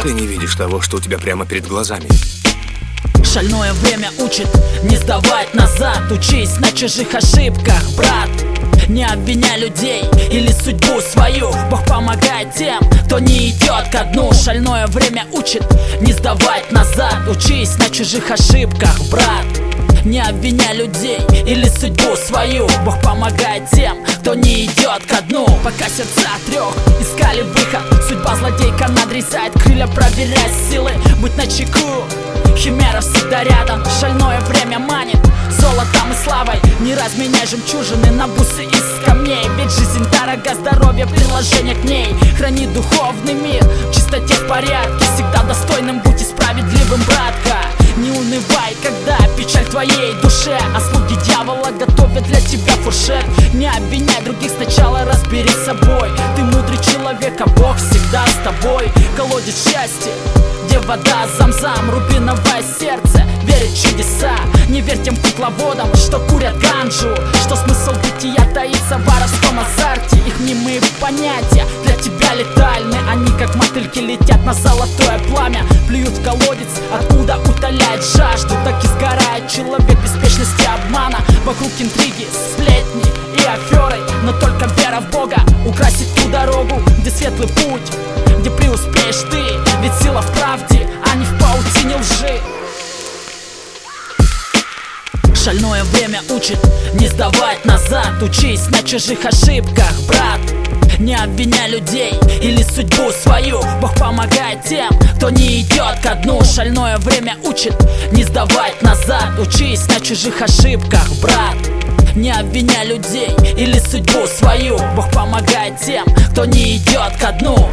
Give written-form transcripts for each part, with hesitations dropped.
Ты не видишь того, что у тебя прямо перед глазами. Шальное время учит не сдавать назад. Учись на чужих ошибках, брат. Не обвиняй людей или судьбу свою. Бог помогает тем, кто не идет ко дну. Шальное время учит не сдавать назад. Учись на чужих ошибках, брат. Не обвиняй людей или судьбу свою. Бог помогает тем, кто не идет ко дну. Пока сердца трех искали выход, судьба злодейка надрезает крылья, проверяя силы. Будь начеку, химера всегда рядом. Шальное время манит золотом и славой. Не разменяй жемчужины на бусы из камней. Ведь жизнь дорога, здоровье, приложение к ней. Храни духовный мир в чистоте, в порядке. Всегда достойным будь и справедливым, братка. Не унывай, когда печаль в твоей душе, а слуги дьявола готовят для тебя фуршет. Не обвиняй других, сначала разберись с собой. Ты мудрый человек, а Бог всегда с тобой. Колодец счастья, где вода зам-зам, рубиновое сердце верит в чудеса. Не верь тем кукловодам, что курят ганджу, что смысл бытия таится в воровском азарте. Их мнимые понятия для тебя летальны. Они как мотыльки летят на золотое пламя, плюют в колодец, откуда утоляет жажду. Так и сгорает человек беспечности обмана. Вокруг интриги, сплетни и аферы, но только вера в Бога украсит ту дорогу, где светлый путь, где преуспеешь ты. Ведь сила в правде, а не в паутине лжи. Шальное время учит не сдавать назад. Учись на чужих ошибках, брат. Не обвиняй людей или судьбу свою. Бог помогает тем, кто не идет ко дну. Шальное время учит не сдавать назад. Учись на чужих ошибках, брат. Не обвиняй людей или судьбу свою. Бог помогает тем, кто не идет ко дну.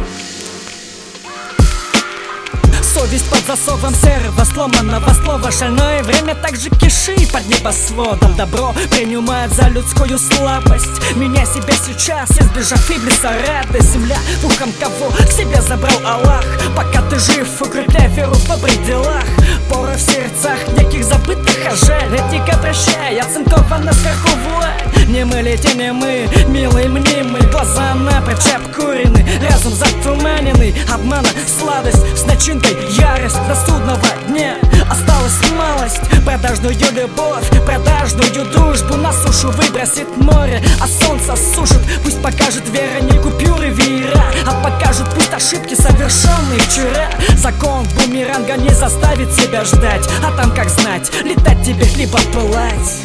Совесть под засовом серого сломанного слова. Шальное время также кишит под небосводом. Добро принимает за людскую слабость. Меняй себя сейчас, избежав иблиса рада. Земля пухом кого к себе забрал Аллах. Пока ты жив, укрепляй веру в добрых делах. Поры в сердцах неких забытых, а жаль. Этика прощай, оцинкована сверху вуаль. Не мы лети, не мы, милый мнимый. Глаза напрочь обкурены, разум затуманенный. Обмана, сладость с начинкой, ярость до судного дня. Осталась малость, продажную любовь, продажную дружбу на сушу выбросит море, а солнце сушит. Пусть покажет вера не купюры веера, а покажет пусть ошибки, совершенные вчера. Закон бумеранга не заставит себя ждать, а там как знать, летать тебе либо пылать.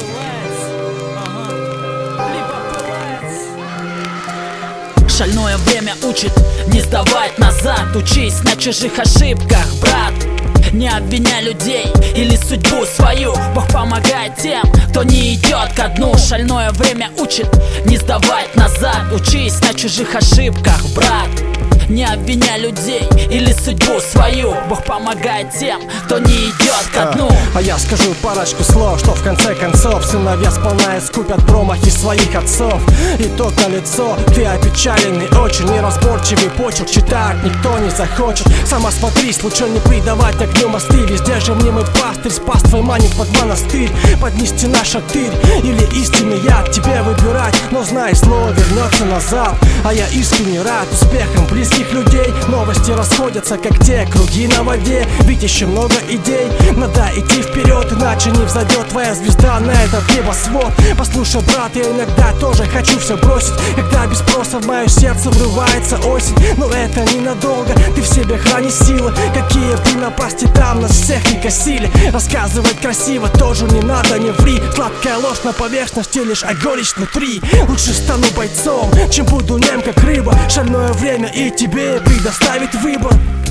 Шальное время учит не сдавать назад. Учись на чужих ошибках, брат. Не обвиняй людей или судьбу свою. Бог помогает тем, кто не идет ко дну. Шальное время учит не сдавать назад. Учись на чужих ошибках, брат. Не обвиняй людей или судьбу свою. Бог помогает тем, кто не идет ко дну. А я скажу парочку слов, что в конце концов сыновья сполна искупят промахи своих отцов. Итог налицо, ты опечаленный, очень неразборчивый почерк читать никто не захочет. Сам осмотрись, лучше не придавать огню мосты. Везде же мнимый пастырь спас твой манит под монастырь. Поднести на шатырь или истинный яд тебе выбирать. Но знай, слово вернется назад. А я искренне рад успехам близких людей. Новости расходятся, как те круги на воде. Ведь еще много идей, надо идти вперед, иначе не взойдет твоя звезда на этот небосвод. Послушай, брат, я иногда тоже хочу все бросить, когда без спроса в мое сердце врывается осень. Но это ненадолго, ты в себе храни силы. Какие бы напасти там нас всех не косили. Рассказывать красиво тоже не надо, не ври. Сладкая ложь на поверхности, лишь а горечь внутри. Лучше стану бойцом, чем буду нем как рыба. Шальное время и тебе предоставит выбор.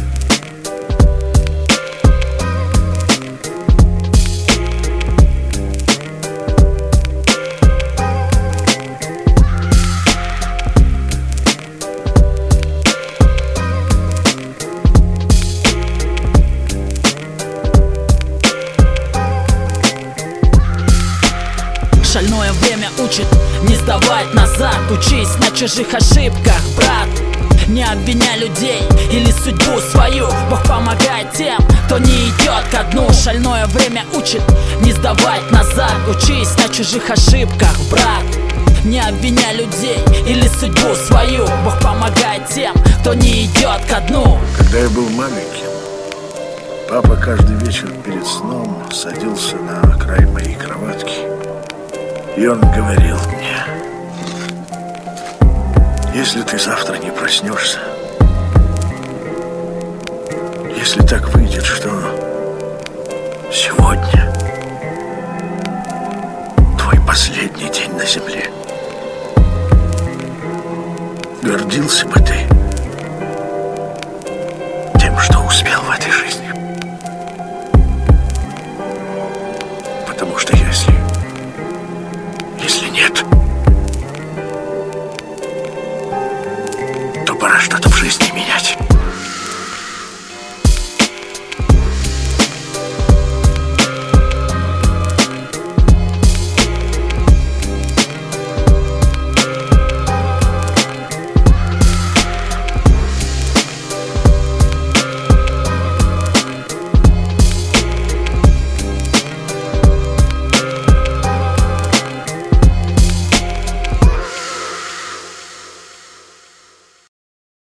Шальное время учит не сдавать назад. Учись на чужих ошибках, брат. Не обвиняй людей или судьбу свою. Бог помогает тем, кто не идет ко дну. Шальное время учит не сдавать назад. Учись на чужих ошибках, брат. Не обвиняй людей или судьбу свою. Бог помогает тем, кто не идет ко дну. Когда я был маленьким, папа каждый вечер перед сном садился на край моей кроватки, и он говорил мне: если ты завтра не проснешься, если так выйдет, что сегодня твой последний день на земле, гордился бы ты тем, что успел в этой жизни. Потому что если нет, то пора что-то в жизни менять.